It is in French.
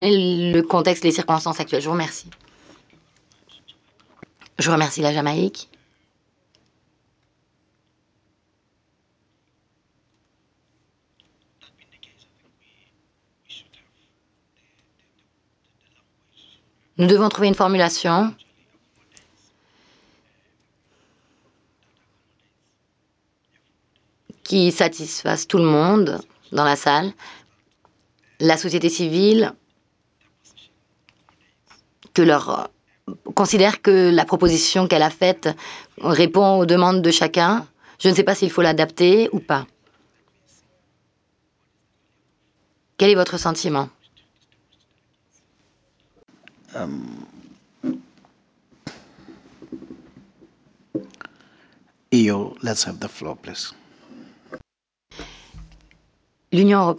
le contexte, les circonstances actuelles. Je vous remercie. Je remercie la Jamaïque. Nous devons trouver une formulation qui satisfasse tout le monde dans la salle, la société civile, considère que la proposition qu'elle a faite répond aux demandes de chacun. Je ne sais pas s'il faut l'adapter ou pas. Quel est votre sentiment? EU, let's have the floor, please. L'Union européenne